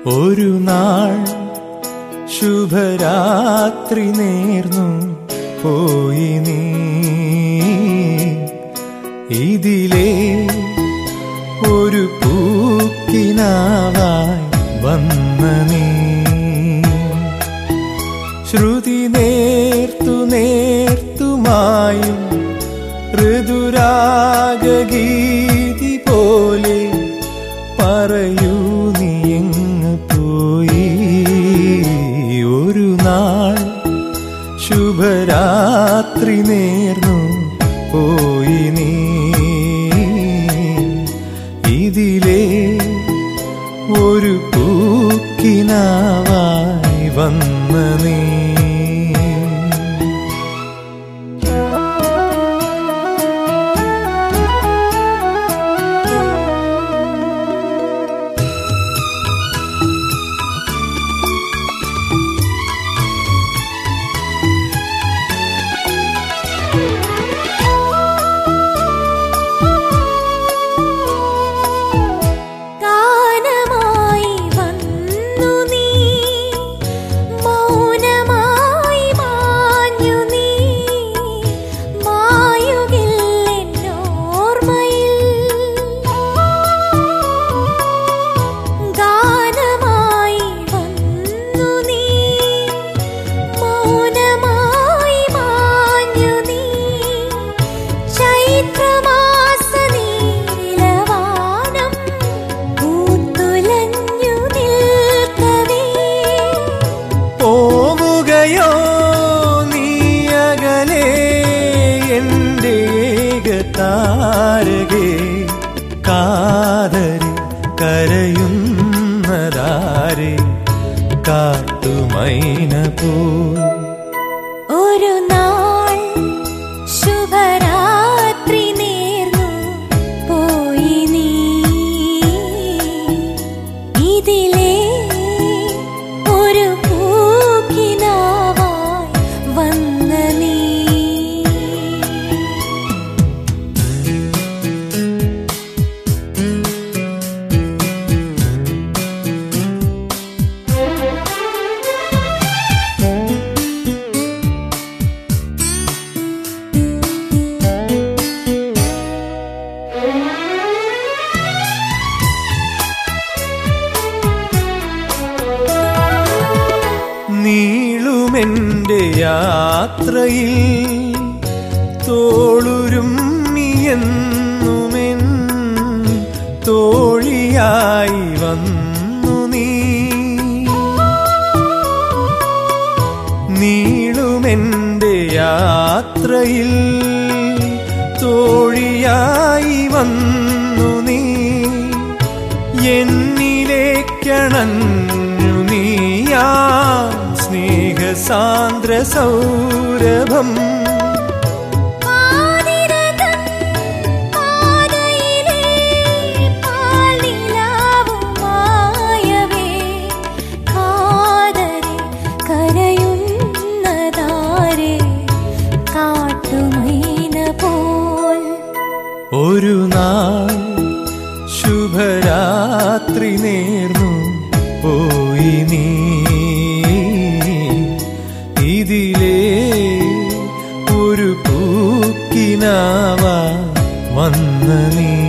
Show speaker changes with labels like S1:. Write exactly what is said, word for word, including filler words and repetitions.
S1: ഒരു നാൾ ശുഭരാത്രി നേർന്നു പോയി നീ ഇതിലേ ഒരു പൂക്കിനാവായി വന്ന നീ ശ്രുതി നേർത്തു നേർത്തുമായും ഋതുരാഗഗീതി പോലെ പറയൂ നീ എങ്ങ് പോയി ഒരു നാൾ ശുഭരാത്രി നേർന്നു പോയി നീ ഇതിലേ ഒരു പൂക്കിനാവായി വന്ന നീ താരകേ കാതരി കരയുന്നതാരേ കാട്ടുമൈന പോൽ
S2: ഒരു നാൾ ശുഭരാത്രി നേർന്നു പോയി നീ ഇതിലേ ഒരു പൂക്കിനാവായി വന്ന നീ
S1: നീളുമെന്റെ യാത്രയിൽ തോളുരും നീയെന്നുമെൻ തോഴിയായി വന്നു നീ നീളുമെന്റെ യാത്രയിൽ തോഴിയായി വന്നു നീ എന്നിലേക്കണഞ്ഞു നീയാ സ്നേഹസാന്ദ്ര സൗരഭം ഒരു നാൾ ശുഭരാത്രി നേർന്നു പോയി നീ ഇതിലേ ഒരു പൂക്കിനാവാ വന്ന നീ